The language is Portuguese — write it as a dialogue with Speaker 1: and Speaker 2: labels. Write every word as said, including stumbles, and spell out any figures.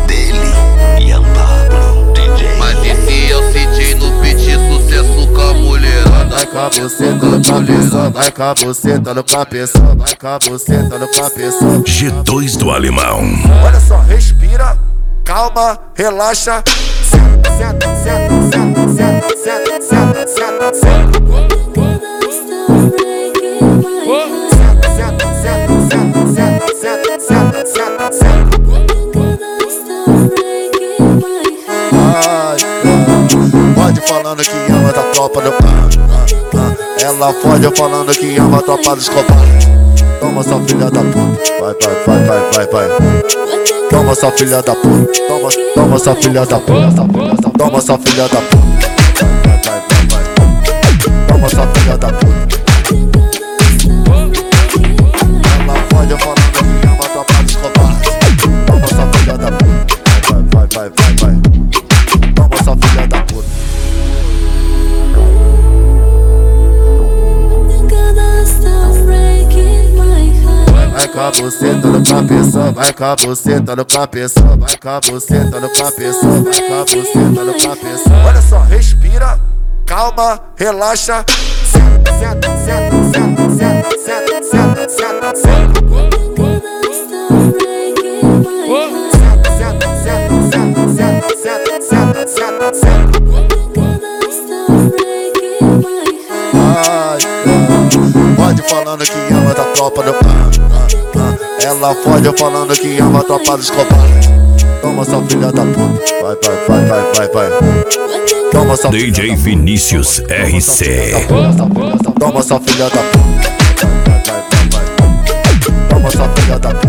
Speaker 1: dele, Ian Pablo, D J.
Speaker 2: Mas esse é o Cid no beat, sucesso com a mulherada.
Speaker 3: Vai com a buceta no cabeção, vai com a buceta no cabeção, vai com a buceta no cabeção.
Speaker 1: G dois do Alemão.
Speaker 3: Olha só, respira, calma, relaxa. Senta, senta, senta, senta, senta, senta, senta, senta, senta. Pode falando que ama da tropa do carro. Ela pode falando que ama a tropa dos cobardes. Toma sua filha da puta. Vai, vai, vai, vai, vai, vai. Toma sua filha da puta. Toma, toma sua filha da puta. Toma sua filha da puta. Vai, vai, vai, vai. Toma sua filha da puta. Ela pode falando que ama a tropa dos cobardes. Toma sua filha da puta. Vai, vai, vai, vai, vai. Toma sua filha da puta. Vai com a buceta no cabeção, vai com a buceta no cabeção, vai com a buceta no cabeção, vai com a buceta no cabeção. Olha só, respira, calma, relaxa. Senta, senta, senta, senta, senta, senta, senta, senta, senta. Pode falando que ama da tropa do carro. Ela pode falando que ama a tropa dos cobardes. Toma sua filha da puta. Vai, vai, vai, vai, vai, vai. Toma sua
Speaker 1: D J Vinícius R C.
Speaker 3: Toma sua filha da puta. Vai, vai, vai, vai. Toma sua filha da puta.